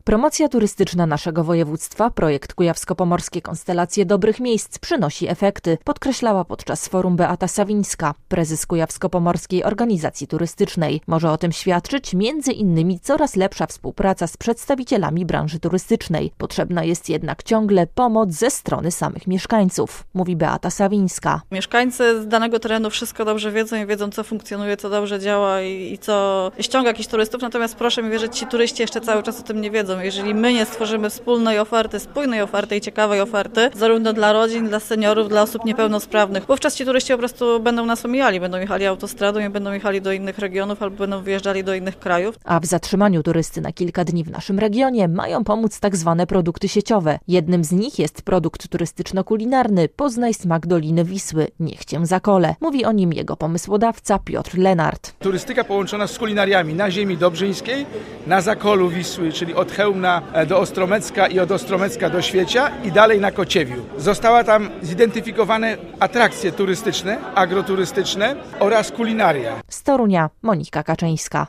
Promocja turystyczna naszego województwa, projekt Kujawsko-Pomorskie Konstelacje Dobrych Miejsc przynosi efekty, podkreślała podczas forum Beata Sawińska, prezes Kujawsko-Pomorskiej Organizacji Turystycznej. Może o tym świadczyć m.in. coraz lepsza współpraca z przedstawicielami branży turystycznej. Potrzebna jest jednak ciągle pomoc ze strony samych mieszkańców, mówi Beata Sawińska. Mieszkańcy z danego terenu wszystko dobrze wiedzą i wiedzą, co funkcjonuje, co dobrze działa i co ściąga jakichś turystów, natomiast proszę mi wierzyć, ci turyści jeszcze cały czas o tym nie wiedzą. Jeżeli my nie stworzymy wspólnej oferty, spójnej oferty i ciekawej oferty, zarówno dla rodzin, dla seniorów, dla osób niepełnosprawnych, wówczas ci turyści po prostu będą nas omijali, będą jechali autostradą i będą jechali do innych regionów albo będą wyjeżdżali do innych krajów. A w zatrzymaniu turysty na kilka dni w naszym regionie mają pomóc tak zwane produkty sieciowe. Jednym z nich jest produkt turystyczno-kulinarny Poznaj smak Doliny Wisły, niech cię zakole. Mówi o nim jego pomysłodawca Piotr Lenart. Turystyka połączona z kulinariami na ziemi dobrzyńskiej, na zakolu Wisły, czyli od Chełmna do Ostromecka i od Ostromecka do Świecia i dalej na Kociewiu. Została tam zidentyfikowane atrakcje turystyczne, agroturystyczne oraz kulinaria. Z Torunia Monika Kaczyńska.